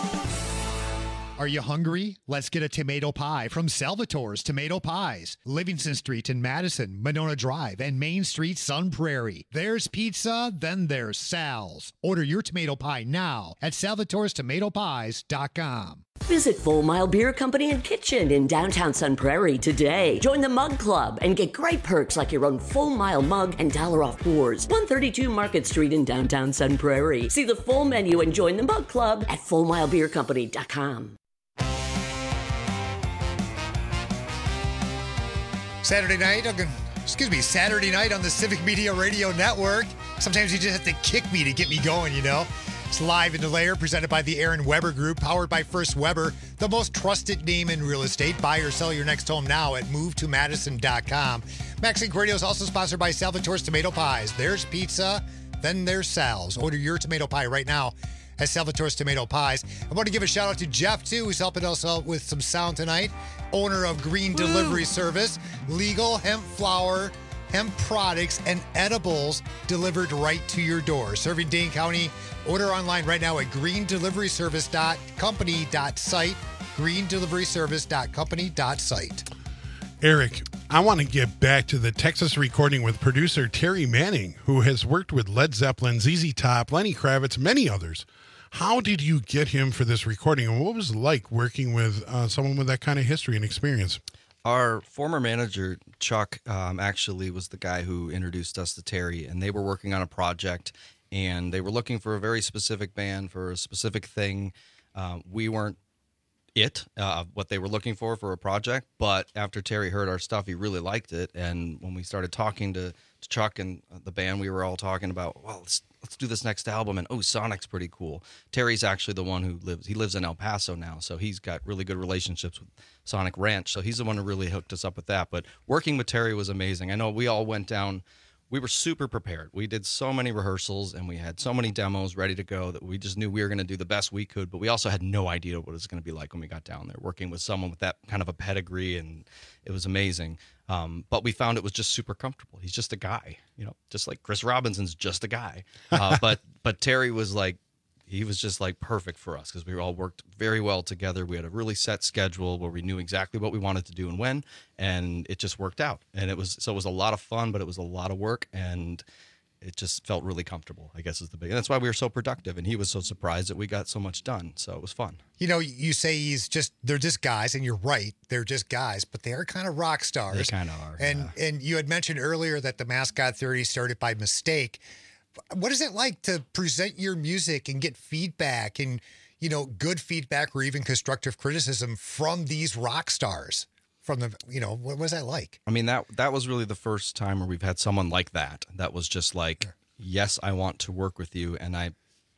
Are you hungry? Let's get a tomato pie from Salvatore's Tomato Pies. Livingston Street in Madison, Monona Drive, and Main Street, Sun Prairie. There's pizza, then there's Sal's. Order your tomato pie now at salvatorestomatopies.com. Visit Full Mile Beer Company and Kitchen in downtown Sun Prairie today. Join the Mug Club and get great perks like your own Full Mile mug and $1 off pours. 132 Market Street in downtown Sun Prairie. See the full menu and join the Mug Club at fullmilebeercompany.com. Saturday night on the Civic Media Radio Network. Sometimes you just have to kick me to get me going, you know. It's live in the lair, presented by the Aaron Weber Group, powered by First Weber, the most trusted name in real estate. Buy or sell your next home now at movetomadison.com. Max Inc. Radio is also sponsored by Salvatore's Tomato Pies. There's pizza, then there's Sal's. Order your tomato pie right now at Salvatore's Tomato Pies. I want to give a shout out to Jeff, too, who's helping us out with some sound tonight. Owner of Green Delivery Service, legal hemp flour, hemp products, and edibles delivered right to your door. Serving Dane County. Order online right now at greendeliveryservice.company.site. greendeliveryservice.company.site. Eric, I want to get back to the Texas recording with producer Terry Manning, who has worked with Led Zeppelin, ZZ Top, Lenny Kravitz, many others. How did you get him for this recording, and what was it like working with someone with that kind of history and experience? Our former manager, Chuck, actually was the guy who introduced us to Terry, and they were working on a project, and they were looking for a very specific band for a specific thing. We weren't what they were looking for a project, but after Terry heard our stuff, he really liked it, and when we started talking to Chuck and the band, we were all talking about, well, let's do this next album, and Sonic's pretty cool. Terry's actually the one who lives in El Paso now, so he's got really good relationships with Sonic Ranch, so he's the one who really hooked us up with that. But working with Terry was amazing. I know we all went down, we were super prepared. We did so many rehearsals, and we had so many demos ready to go that we just knew we were going to do the best we could, but we also had no idea what it was going to be like when we got down there, working with someone with that kind of a pedigree, and it was amazing. But we found it was just super comfortable. He's just a guy, just like Chris Robinson's just a guy. But Terry was like, he was just like perfect for us because we all worked very well together. We had a really set schedule where we knew exactly what we wanted to do and when, and it just worked out. And it was a lot of fun, but it was a lot of work, and it just felt really comfortable, I guess is the big. And that's why we were so productive, and he was so surprised that we got so much done. So it was fun. You say they're just guys, and you're right, they're just guys, but they are kind of rock stars. They kind of are. And you had mentioned earlier that the Mascot Theory started by mistake. What is it like to present your music and get feedback and, good feedback or even constructive criticism from these rock stars? From the, what was that like? I mean, that was really the first time where we've had someone like that was just like, yes, I want to work with you. And I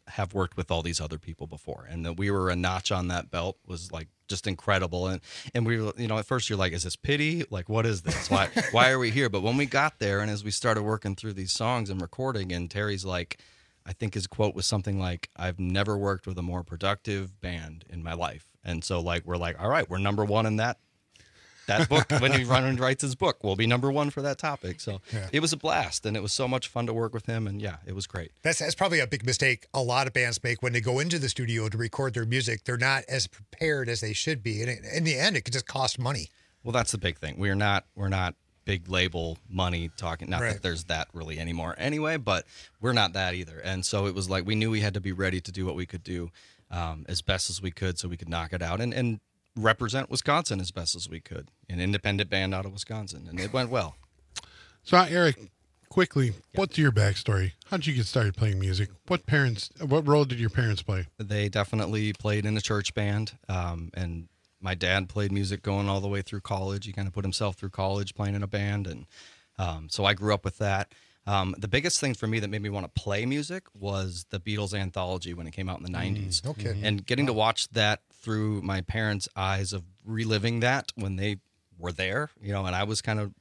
have worked with all these other people before, and that we were a notch on that belt was like just incredible. And we were, you know, at first you're like, is this pity? Like, what is this? Why are we here? But when we got there, and as we started working through these songs and recording, and Terry's like, I think his quote was something like, I've never worked with a more productive band in my life. And so like, we're like, all right, we're number one in that book. When he writes his book, we'll be number one for that topic. So It was a blast, and it was so much fun to work with him. And yeah, it was great. That's probably a big mistake a lot of bands make when they go into the studio to record their music. They're not as prepared as they should be. And in the end, it could just cost money. Well, that's the big thing. We're not big label money talking. Not Right. that there's that really anymore anyway, but we're not that either. And so it was like, we knew we had to be ready to do what we could do as best as we could so we could knock it out and represent Wisconsin as best as we could, an independent band out of Wisconsin, and it went well. So, Eric, quickly, what's your backstory? How did you get started playing music? What role did your parents play? They definitely played in a church band, and my dad played music going all the way through college. He kind of put himself through college playing in a band, and so I grew up with that. The biggest thing for me that made me want to play music was the Beatles anthology when it came out in the 90s. Okay. And getting to watch that through my parents' eyes of reliving that when they were there, you know, and I was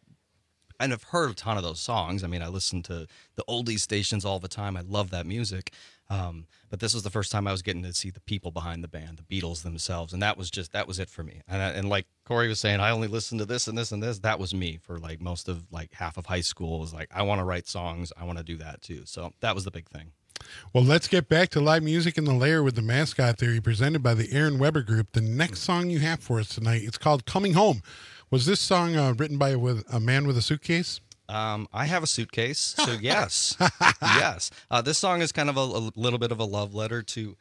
I've heard a ton of those songs. I mean, I listened to the oldies stations all the time. I love that music. But this was the first time I was getting to see the people behind the band, the Beatles themselves. And that was it for me. And like Corey was saying, I only listened to this and this and this. That was me for like most of like half of high school. It was like, I want to write songs. I want to do that too. So that was the big thing. Well, let's get back to live music in the Lair with the Mascot Theory presented by the Aaron Weber Group. The next song you have for us tonight, it's called Coming Home. Was this song written by a man with a suitcase? I have a suitcase, so yes, yes. This song is kind of a little bit of a love letter to,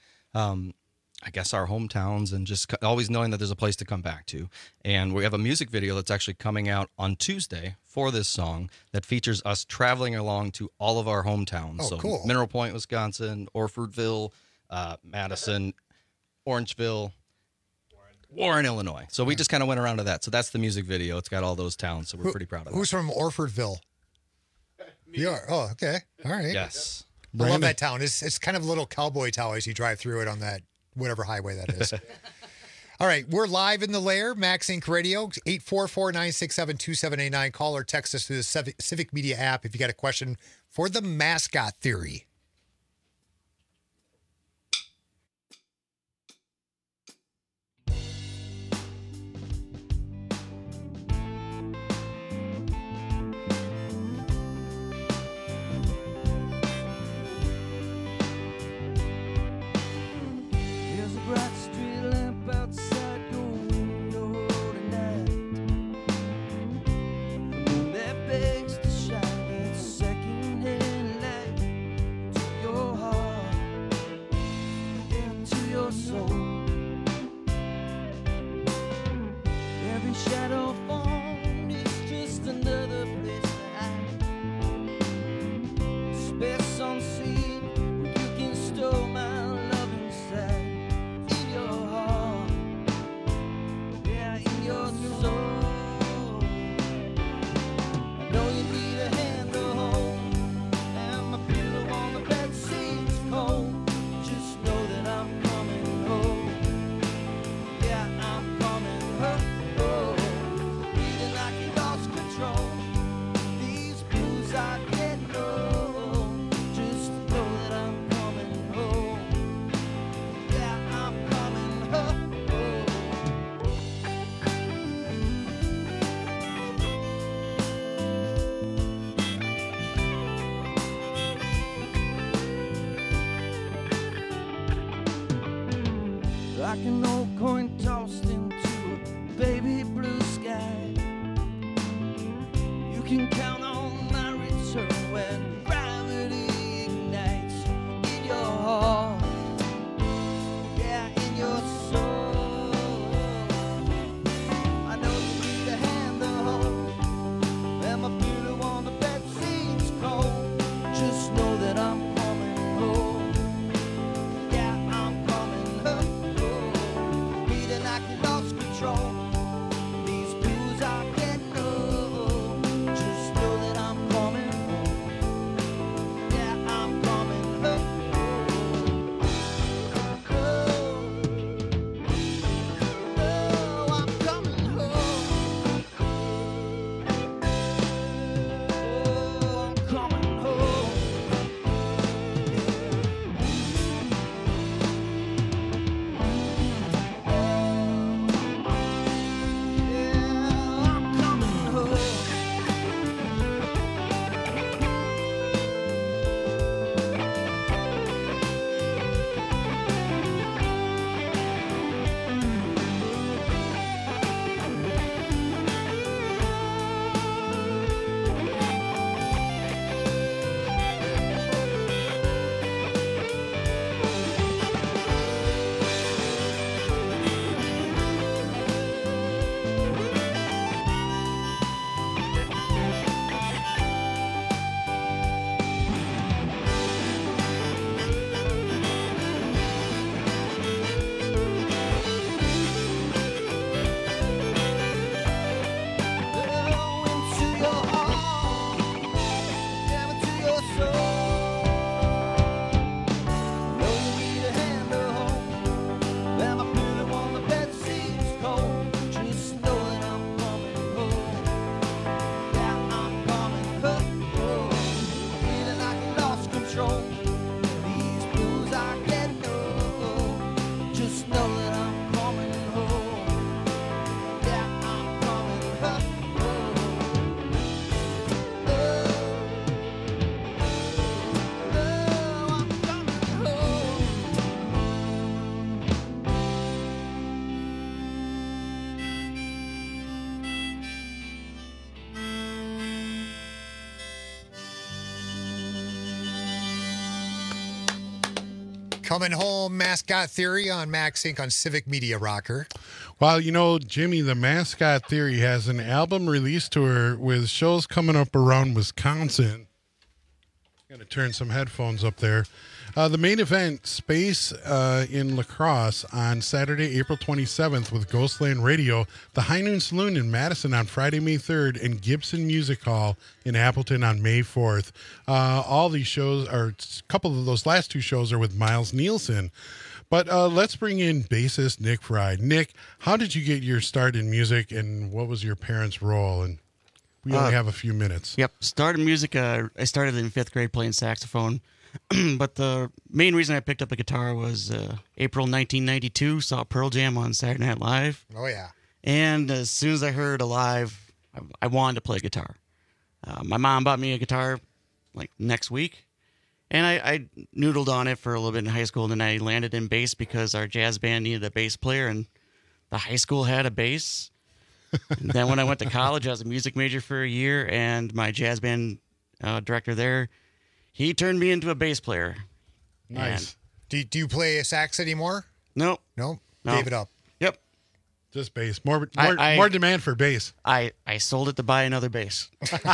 I guess, our hometowns and just always knowing that there's a place to come back to. And we have a music video that's actually coming out on Tuesday for this song that features us traveling along to all of our hometowns. Oh, so cool. Mineral Point, Wisconsin, Orfordville, Madison, Orangeville, Warren, Illinois. So we just kind of went around to that. So that's the music video. It's got all those towns, so we're pretty proud of it. Who's from Orfordville? You are? Oh, okay. All right. Yes. I love that town. It's kind of a little cowboy town as you drive through it on that whatever highway that is. All right. We're live in the Lair, Max Inc. Radio, 844-967-2789. Call or text us through the Civic Media app if you got a question for the Mascot Theory. There's a bright street lamp outside your window tonight. The moon that begs to shine its second-hand light to your heart and to your soul. Every shadow formed is just another place to hide. Space unseen, you can store my love inside. In your heart, yeah, in your soul. I know you need a hand to hold, and my pillow on the bed seems cold. Just know that I'm coming home. Yeah, I'm coming home. Feeling like you lost control. These blues I get low. Just know that I'm coming home. Yeah, I'm coming home. Like an old coin tossed into a baby blue sky. You can count on my return when gravity ignites in your heart. Yeah, in your soul. I know you need a hand to hold, and my pillow on the bed seems cold. Just know that I'm coming home. Yeah, I'm coming home. Feeling like you Coming home, Mascot Theory on Max Inc. on Civic Media Rocker. Well, you know, Jimmy, the Mascot Theory has an album release tour with shows coming up around Wisconsin. I'm going to turn some headphones up there. The main event, Space in La Crosse on Saturday, April 27th with Ghostland Radio, the High Noon Saloon in Madison on Friday, May 3rd, and Gibson Music Hall in Appleton on May 4th. All these shows, or a couple of those last two shows, are with Miles Nielsen. But let's bring in bassist Nick Fry. Nick, how did you get your start in music, and what was your parents' role? And we only have a few minutes. Yep, started music. I started in 5th grade playing saxophone. But the main reason I picked up a guitar was April 1992, saw Pearl Jam on Saturday Night Live. Oh, yeah. And as soon as I heard Alive, I wanted to play guitar. My mom bought me a guitar like next week, and I noodled on it for a little bit in high school, and then I landed in bass because our jazz band needed a bass player, and the high school had a bass. And then when I went to college, I was a music major for a year, and my jazz band director there, he turned me into a bass player. Nice. Do you play a sax anymore? Nope. No? No. Gave it up. Yep. Just bass. More demand for bass. I sold it to buy another bass.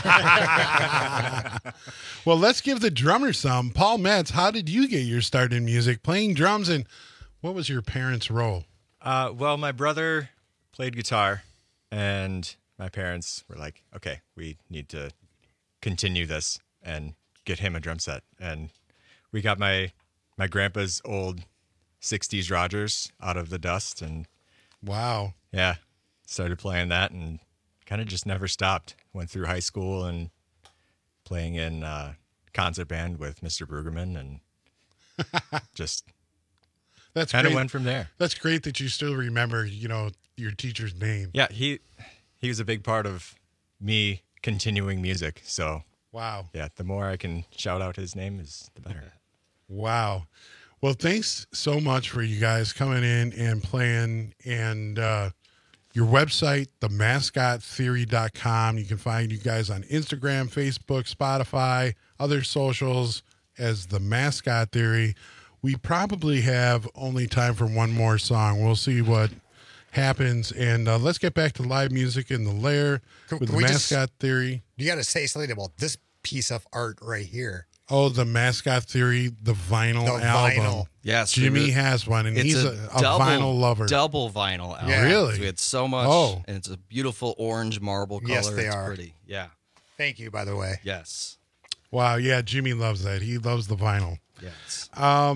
Well, let's give the drummer some. Paul Metz, how did you get your start in music, playing drums, and what was your parents' role? Well, my brother played guitar, and my parents were like, okay, we need to continue this and get him a drum set. And we got my grandpa's old 60s Rogers out of the dust, and wow. Yeah, started playing that and kind of just never stopped. Went through high school and playing in concert band with Mr. Brueggemann, and just That's kind of great. went from there. That's great that you still remember, your teacher's name. Yeah, he was a big part of me continuing music. So wow. Yeah, the more I can shout out his name is the better. Wow. Well, thanks so much for you guys coming in and playing. And your website, themascottheory.com. You can find you guys on Instagram, Facebook, Spotify, other socials as The Mascot Theory. We probably have only time for one more song. We'll see what happens. And let's get back to live music in the Lair with The Mascot Theory. You got to say something about this piece of art right here. Oh, The Mascot Theory, the vinyl album. Vinyl. Yes. Jimmy has one, and he's a vinyl lover. Double vinyl album. Yeah. Really? We had so much. Oh. And it's a beautiful orange marble color. Yes, they it's are. Pretty. Yeah. Thank you, by the way. Yes. Wow, yeah, Jimmy loves that. He loves the vinyl. Yes.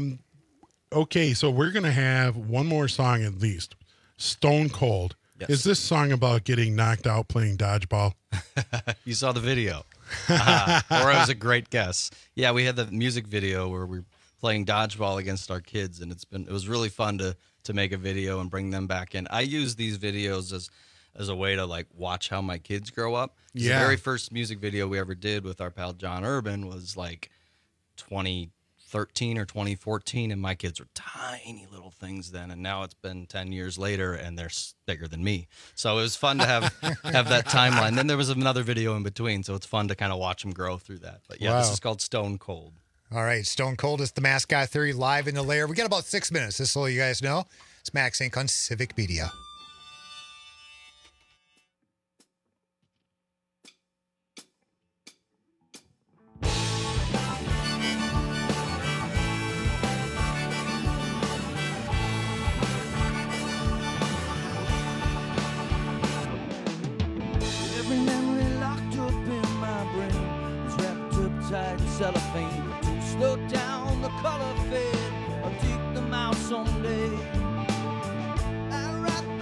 Okay, so we're going to have one more song at least. Stone Cold. Yes. Is this song about getting knocked out playing dodgeball? You saw the video. Or it was a great guess. Yeah, we had the music video where we were playing dodgeball against our kids, and it was really fun to make a video and bring them back in. I use these videos as a way to like watch how my kids grow up. Yeah. The very first music video we ever did with our pal John Urban was like 2013 or 2014, and my kids were tiny little things then, and now it's been 10 years later and they're bigger than me. So it was fun to have that timeline. Then there was another video in between, so it's fun to kind of watch them grow through that. But yeah, Wow. This is called Stone Cold. All right, Stone Cold is The Mascot Theory live in the Lair. We got about 6 minutes, just so you guys know. It's Max Inc. on Civic Media. Every memory locked up in my brain is wrapped up tight in cellophane. To slow down the color fade, I'll dig them out someday. I write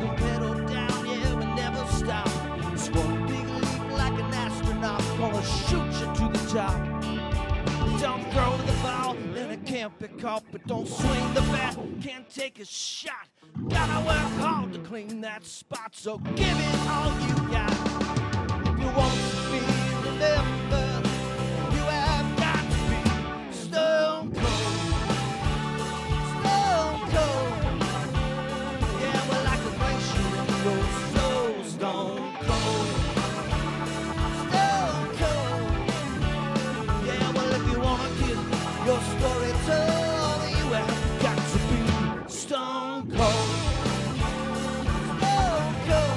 the pedal down, yeah, we never stop. It's one big leap like an astronaut, gonna shoot you to the top. Don't throw the ball, then it can't pick up, but don't swing the bat, can't take a shot. Gotta work hard to clean that spot, so give it all you got. If you want to be remembered, you have got to be stone cold. Stone cold. Yeah, we're like a glacier and you're so stone cold. Stone cold. Yeah, well, if you want to get your story told, you have got to be stone cold. Stone cold.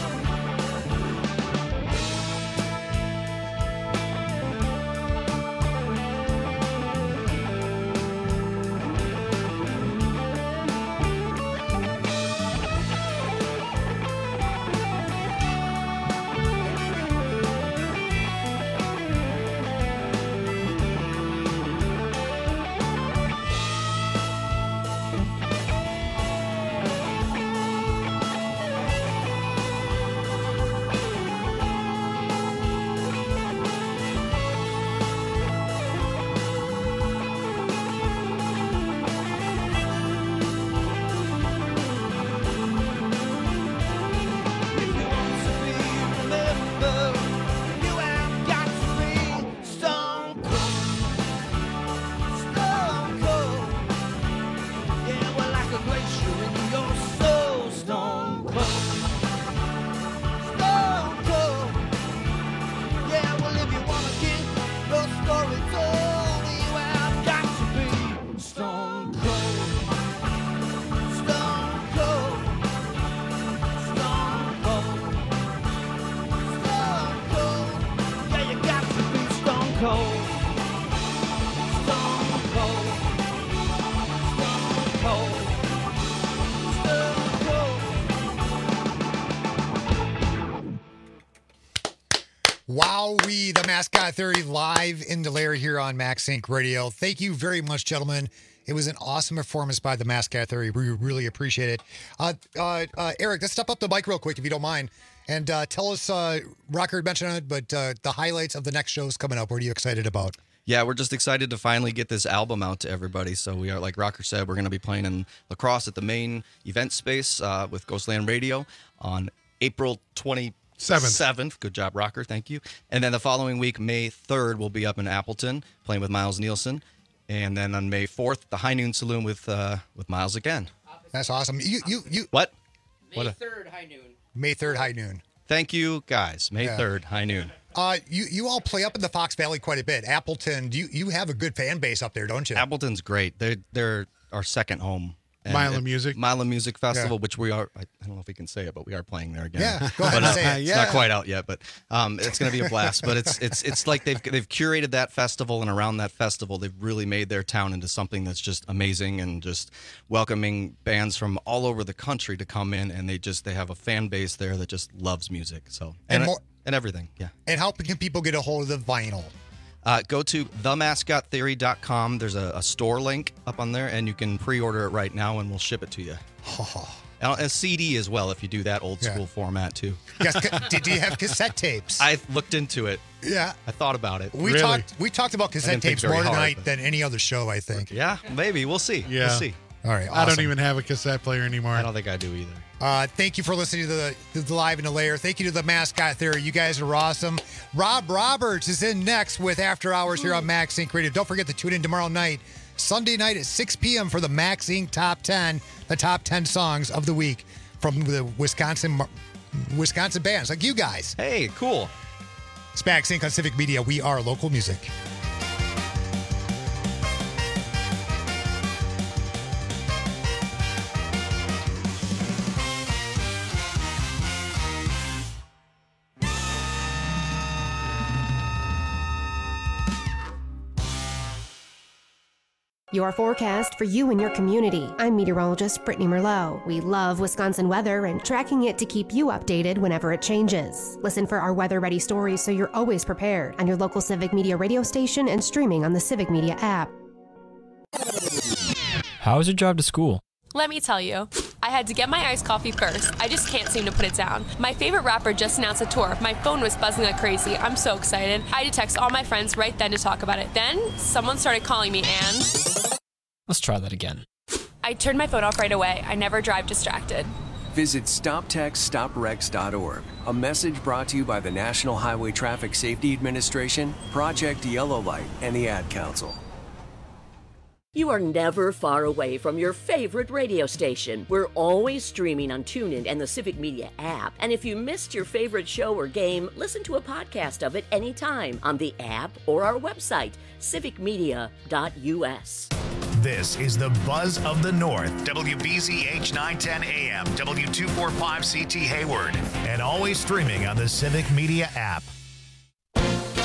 Wowee, the Mascot Theory live in the lair here on Max Inc. Radio. Thank you very much, gentlemen. It was an awesome performance by the Mascot Theory. We really appreciate it. Eric, let's step up the mic real quick if you don't mind. And tell us, Rocker mentioned it, but the highlights of the next shows coming up. What are you excited about? Yeah, we're just excited to finally get this album out to everybody. So we are, like Rocker said, we're going to be playing in La Crosse at the main event space with Ghostland Radio on April 27th. Good job, Rocker. Thank you. And then the following week, May 3rd, we'll be up in Appleton playing with Miles Nielsen. And then on May 4th, the High Noon Saloon with Miles again. That's awesome. You What? May 3rd, high noon. May 3rd, high noon. Thank you, guys. May 3rd, high noon. You all play up in the Fox Valley quite a bit. Appleton, you have a good fan base up there, don't you? Appleton's great. They're our second home. Mila Music. Mila Music Festival, which we are, I don't know if we can say it, but we are playing there again. Yeah, go ahead and say it. It's not quite out yet, but it's going to be a blast. But it's like they've curated that festival, and around that festival, they've really made their town into something that's just amazing and just welcoming bands from all over the country to come in, and they have a fan base there that just loves music. So and everything, yeah. And how can people get a hold of the vinyl? Go to themascottheory.com. There's a store link up on there, and you can pre-order it right now, and we'll ship it to you. And a CD as well, if you do that old school format, too. Yes, did you have cassette tapes? I looked into it. Yeah. I thought about it. We talked about cassette tapes more tonight than any other show, I think. Yeah, maybe. We'll see. Yeah. We'll see. All right, awesome. I don't even have a cassette player anymore. I don't think I do either. Thank you for listening to the Live in the Lair. Thank you to the Mascot Theory. You guys are awesome. Rob Roberts is in next with After Hours here on Max Inc. Radio. Don't forget to tune in tomorrow night, Sunday night at 6 p.m. for the Max Inc. Top 10, the top 10 songs of the week from the Wisconsin bands like you guys. Hey, cool. It's Max Inc. on Civic Media. We are local music. Your forecast for you and your community. I'm meteorologist Brittany Merlot. We love Wisconsin weather and tracking it to keep you updated whenever it changes. Listen for our weather-ready stories so you're always prepared on your local Civic Media radio station and streaming on the Civic Media app. How is your job to school? Let me tell you. I had to get my iced coffee first. I just can't seem to put it down. My favorite rapper just announced a tour. My phone was buzzing like crazy. I'm so excited. I had to text all my friends right then to talk about it. Then, someone started calling me and... Let's try that again. I turned my phone off right away. I never drive distracted. Visit StopTextStopWrecks.org. A message brought to you by the National Highway Traffic Safety Administration, Project Yellow Light, and the Ad Council. You are never far away from your favorite radio station. We're always streaming on TuneIn and the Civic Media app. And if you missed your favorite show or game, listen to a podcast of it anytime on the app or our website, civicmedia.us. This is the Buzz of the North, WBZH 910 AM, W245CT Hayward, and always streaming on the Civic Media app.